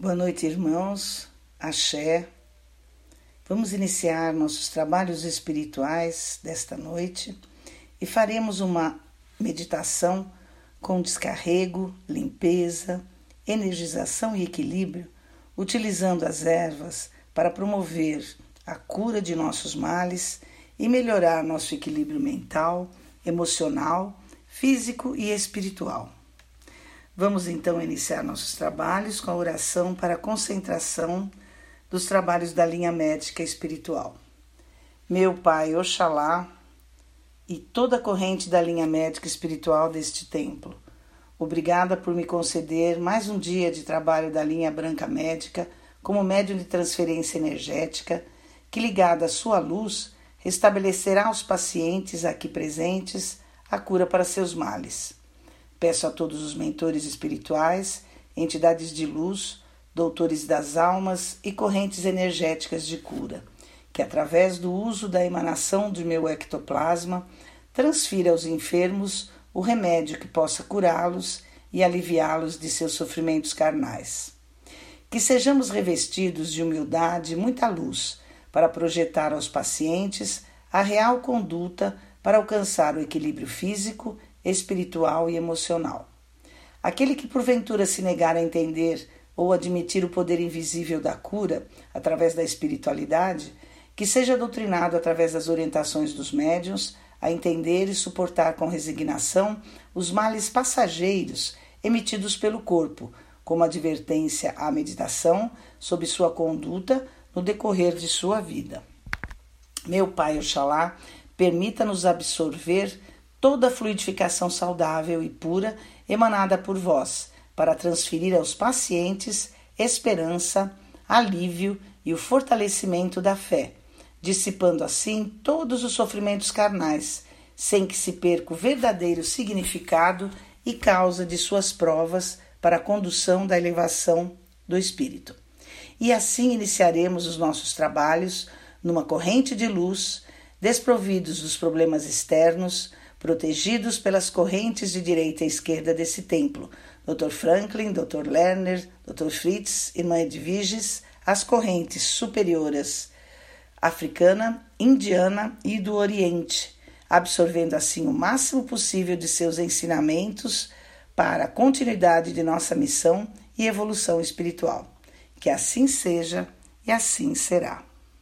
Boa noite, irmãos. Axé. Vamos iniciar nossos trabalhos espirituais desta noite e faremos uma meditação com descarrego, limpeza, energização e equilíbrio, utilizando as ervas para promover a cura de nossos males e melhorar nosso equilíbrio mental, emocional, físico e espiritual. Vamos então iniciar nossos trabalhos com a oração para a concentração dos trabalhos da linha médica espiritual. Meu Pai Oxalá e toda a corrente da linha médica espiritual deste templo, obrigada por me conceder mais um dia de trabalho da linha branca médica como médium de transferência energética, que ligada à sua luz, restabelecerá aos pacientes aqui presentes a cura para seus males. Peço a todos os mentores espirituais, entidades de luz, doutores das almas e correntes energéticas de cura, que através do uso da emanação do meu ectoplasma, transfira aos enfermos o remédio que possa curá-los e aliviá-los de seus sofrimentos carnais. Que sejamos revestidos de humildade e muita luz para projetar aos pacientes a real conduta para alcançar o equilíbrio físico, espiritual e emocional. Aquele que porventura se negar a entender ou admitir o poder invisível da cura através da espiritualidade, que seja doutrinado através das orientações dos médiuns a entender e suportar com resignação os males passageiros emitidos pelo corpo, como advertência à meditação sobre sua conduta no decorrer de sua vida. Meu Pai Oxalá, permita-nos absorver toda a fluidificação saudável e pura emanada por vós, para transferir aos pacientes esperança, alívio e o fortalecimento da fé, dissipando assim todos os sofrimentos carnais, sem que se perca o verdadeiro significado e causa de suas provas para a condução da elevação do espírito. E assim iniciaremos os nossos trabalhos numa corrente de luz, desprovidos dos problemas externos, protegidos pelas correntes de direita e esquerda desse templo, Dr. Franklin, Dr. Lerner, Dr. Fritz, Irmã Edviges, as correntes superiores africana, indiana e do Oriente, absorvendo assim o máximo possível de seus ensinamentos para a continuidade de nossa missão e evolução espiritual. Que assim seja e assim será.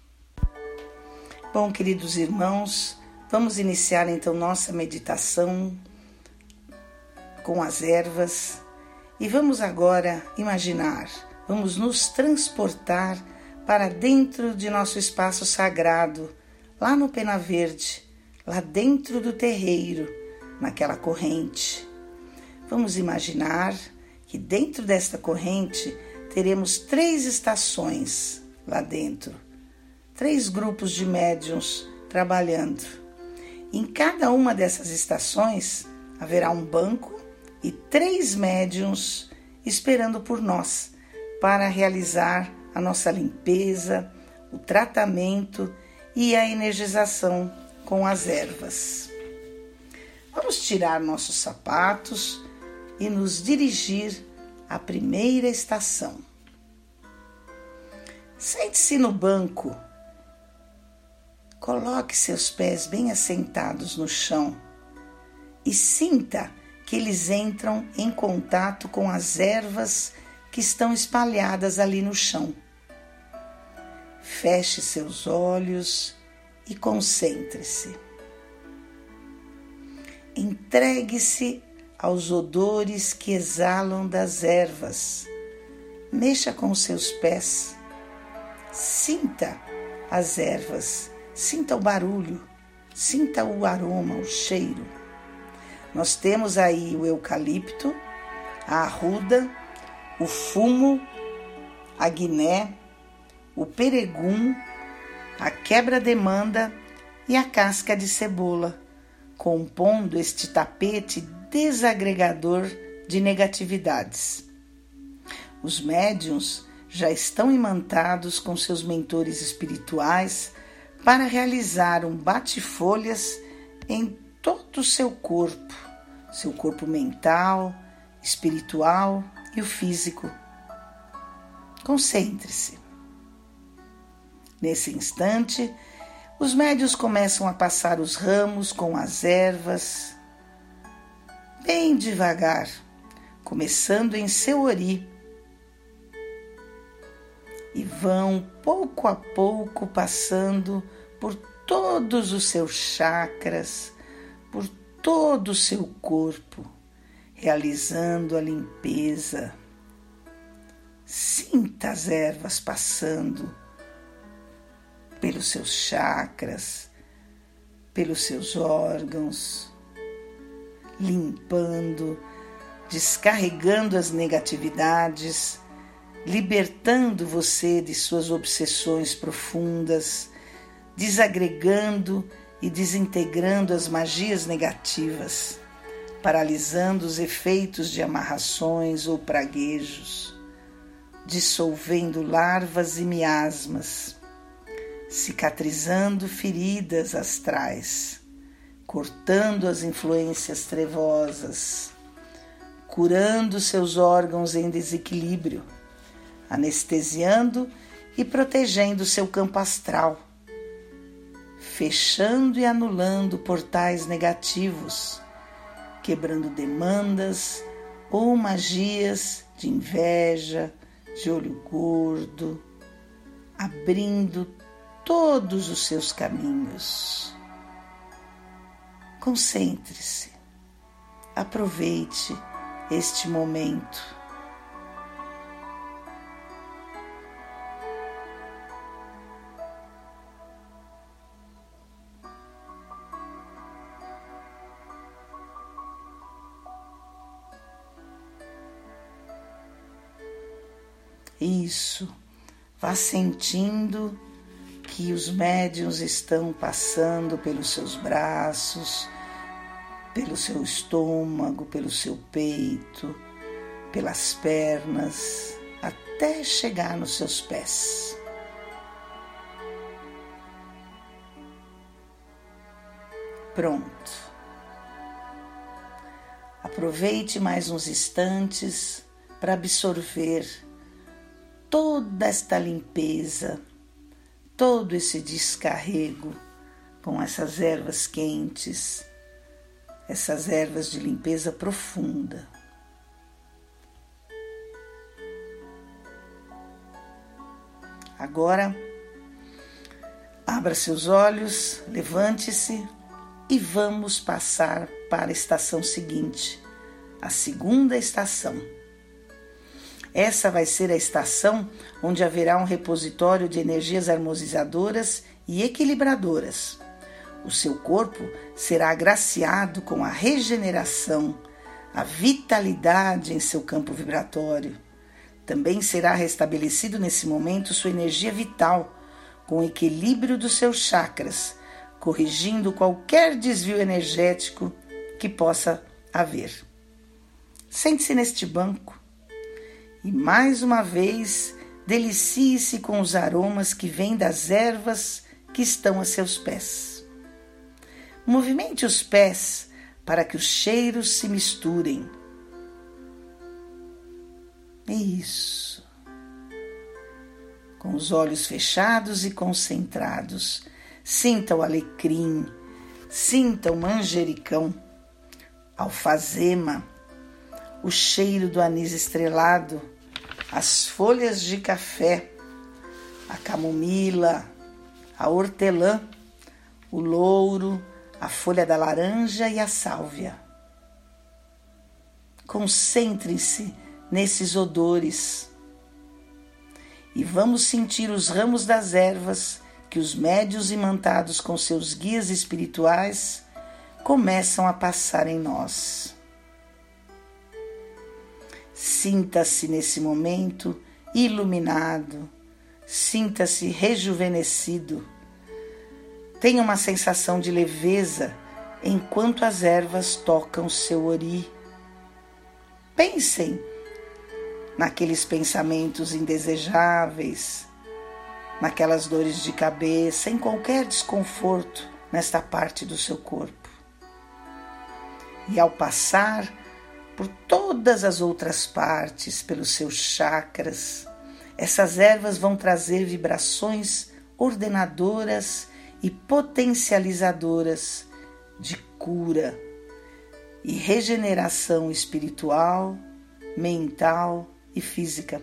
Bom, queridos irmãos, vamos iniciar então nossa meditação com as ervas e vamos agora imaginar, vamos nos transportar para dentro de nosso espaço sagrado, lá no Pena Verde, lá dentro do terreiro, naquela corrente. Vamos imaginar que dentro desta corrente teremos 3 estações lá dentro, 3 grupos de médiuns trabalhando. Em cada uma dessas estações haverá um banco e 3 médiuns esperando por nós para realizar a nossa limpeza, o tratamento e a energização com as ervas. Vamos tirar nossos sapatos e nos dirigir à primeira estação. Sente-se no banco. Coloque seus pés bem assentados no chão e sinta que eles entram em contato com as ervas que estão espalhadas ali no chão. Feche seus olhos e concentre-se. Entregue-se aos odores que exalam das ervas. Mexa com seus pés. Sinta as ervas. Sinta o barulho, sinta o aroma, o cheiro. Nós temos aí o eucalipto, a arruda, o fumo, a guiné, o peregum, a quebra-demanda e a casca de cebola, compondo este tapete desagregador de negatividades. Os médiuns já estão imantados com seus mentores espirituais para realizar um bate-folhas em todo o seu corpo mental, espiritual e o físico. Concentre-se. Nesse instante, os médiuns começam a passar os ramos com as ervas, bem devagar, começando em seu ori, e vão pouco a pouco passando por todos os seus chakras, por todo o seu corpo, realizando a limpeza. Sinta as ervas passando pelos seus chakras, pelos seus órgãos, limpando, descarregando as negatividades, libertando você de suas obsessões profundas, desagregando e desintegrando as magias negativas, paralisando os efeitos de amarrações ou praguejos, dissolvendo larvas e miasmas, cicatrizando feridas astrais, cortando as influências trevosas, curando seus órgãos em desequilíbrio, anestesiando e protegendo seu campo astral, fechando e anulando portais negativos, quebrando demandas ou magias de inveja, de olho gordo, abrindo todos os seus caminhos. Concentre-se, aproveite este momento. Isso, vá sentindo que os médiuns estão passando pelos seus braços, pelo seu estômago, pelo seu peito, pelas pernas, até chegar nos seus pés. Pronto. Aproveite mais uns instantes para absorver toda esta limpeza, todo esse descarrego com essas ervas quentes, essas ervas de limpeza profunda. Agora, abra seus olhos, levante-se e vamos passar para a estação seguinte, a segunda estação. Essa vai ser a estação onde haverá um repositório de energias harmonizadoras e equilibradoras. O seu corpo será agraciado com a regeneração, a vitalidade em seu campo vibratório. Também será restabelecido nesse momento sua energia vital, com o equilíbrio dos seus chakras, corrigindo qualquer desvio energético que possa haver. Sente-se neste banco. E mais uma vez, delicie-se com os aromas que vêm das ervas que estão a seus pés. Movimente os pés para que os cheiros se misturem. Isso. Com os olhos fechados e concentrados, sinta o alecrim, sinta o manjericão, alfazema, o cheiro do anis estrelado, as folhas de café, a camomila, a hortelã, o louro, a folha da laranja e a sálvia. Concentre-se nesses odores e vamos sentir os ramos das ervas que os médiuns imantados com seus guias espirituais começam a passar em nós. Sinta-se nesse momento iluminado, sinta-se rejuvenescido. Tenha uma sensação de leveza enquanto as ervas tocam seu ori. Pensem naqueles pensamentos indesejáveis, naquelas dores de cabeça, em qualquer desconforto nesta parte do seu corpo. E ao passar por todas as outras partes, pelos seus chakras, Essas ervas vão trazer vibrações ordenadoras e potencializadoras de cura e regeneração espiritual, mental e física.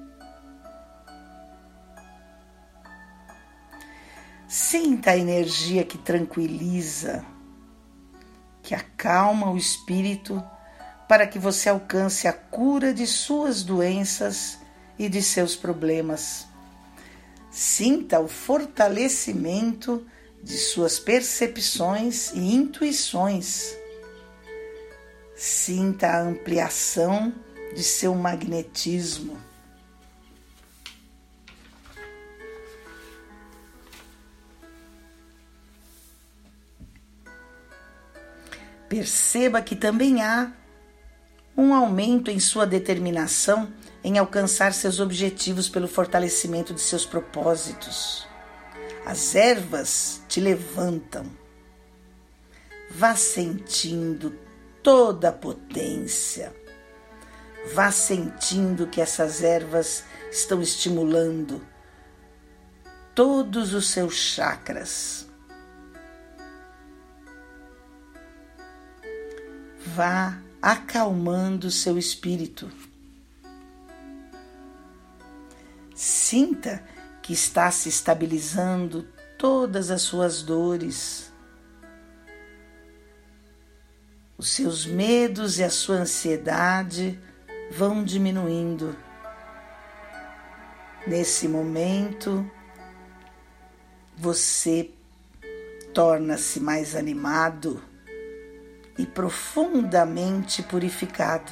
Sinta a energia que tranquiliza, que acalma o espírito para que você alcance a cura de suas doenças e de seus problemas. Sinta o fortalecimento de suas percepções e intuições. Sinta a ampliação de seu magnetismo. Perceba que também há um aumento em sua determinação em alcançar seus objetivos pelo fortalecimento de seus propósitos. As ervas te levantam. Vá sentindo toda a potência. Vá sentindo que essas ervas estão estimulando todos os seus chakras. Vá acalmando seu espírito. Sinta que está se estabilizando todas as suas dores. Os seus medos e a sua ansiedade vão diminuindo. Nesse momento, você torna-se mais animado e profundamente purificado.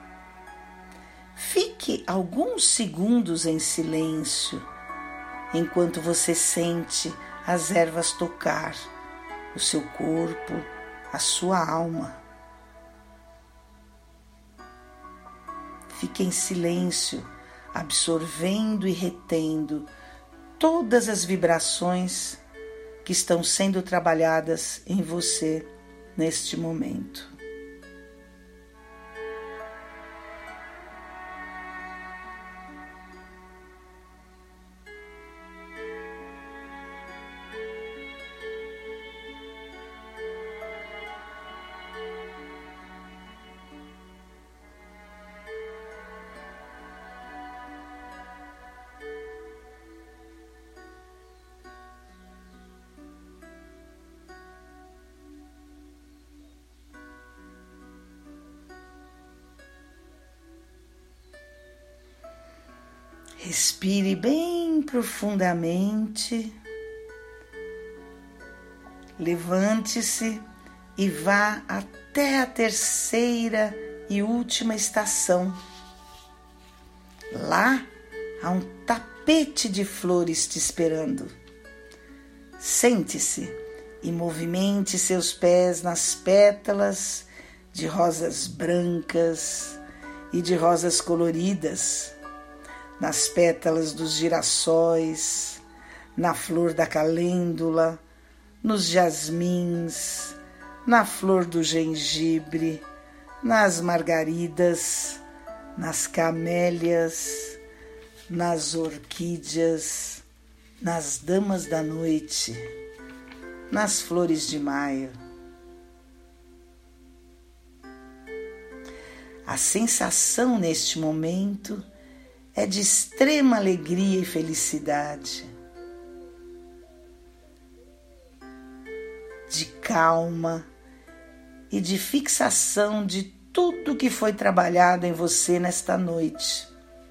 Fique alguns segundos em silêncio, enquanto você sente as ervas tocar o seu corpo, a sua alma. Fique em silêncio, absorvendo e retendo todas as vibrações que estão sendo trabalhadas em você neste momento. Respire bem profundamente, levante-se e vá até a terceira e última estação. Lá há um tapete de flores te esperando. Sente-se e movimente seus pés nas pétalas de rosas brancas e de rosas coloridas, nas pétalas dos girassóis, na flor da calêndula, nos jasmins, na flor do gengibre, nas margaridas, nas camélias, nas orquídeas, nas damas da noite, nas flores de maio. A sensação neste momento é de extrema alegria e felicidade, de calma e de fixação de tudo que foi trabalhado em você nesta noite.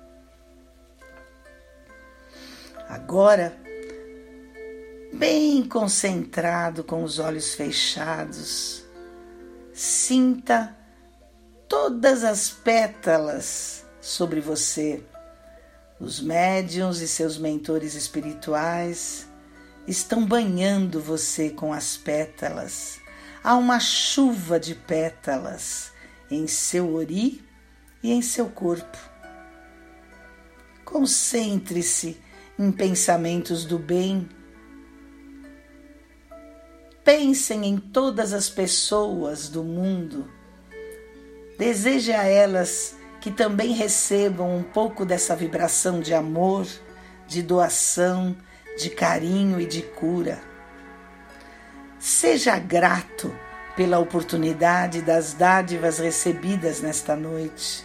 Agora, bem concentrado com os olhos fechados, sinta todas as pétalas sobre você. Os médiuns e seus mentores espirituais estão banhando você com as pétalas. Há uma chuva de pétalas em seu ori e em seu corpo. Concentre-se em pensamentos do bem. Pensem em todas as pessoas do mundo. Deseje a elas que também recebam um pouco dessa vibração de amor, de doação, de carinho e de cura. Seja grato pela oportunidade das dádivas recebidas nesta noite.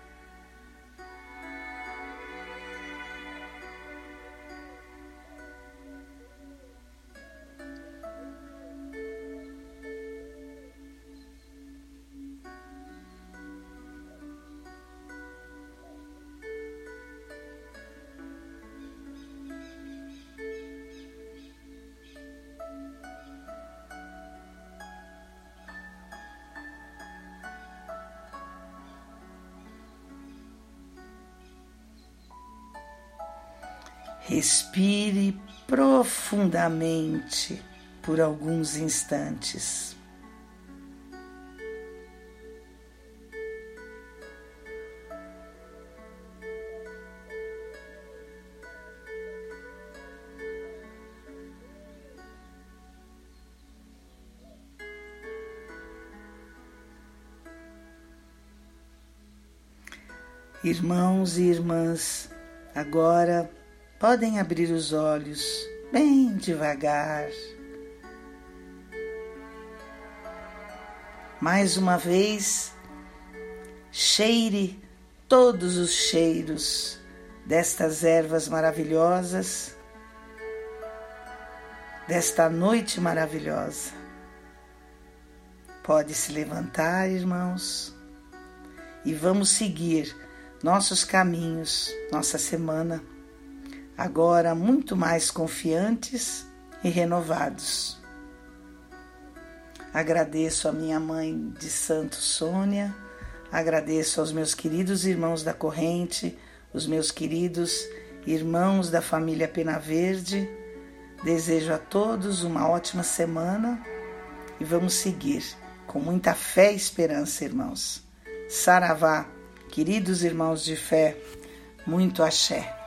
Respire profundamente por alguns instantes. Irmãos e irmãs, agora podem abrir os olhos bem devagar. Mais uma vez, cheire todos os cheiros destas ervas maravilhosas, desta noite maravilhosa. Pode se levantar, irmãos, e vamos seguir nossos caminhos, nossa semana, agora muito mais confiantes e renovados. Agradeço a minha mãe de santo Sônia, agradeço aos meus queridos irmãos da corrente, os meus queridos irmãos da família Pena Verde. Desejo a todos uma ótima semana e vamos seguir com muita fé e esperança, irmãos. Saravá, queridos irmãos de fé, muito axé.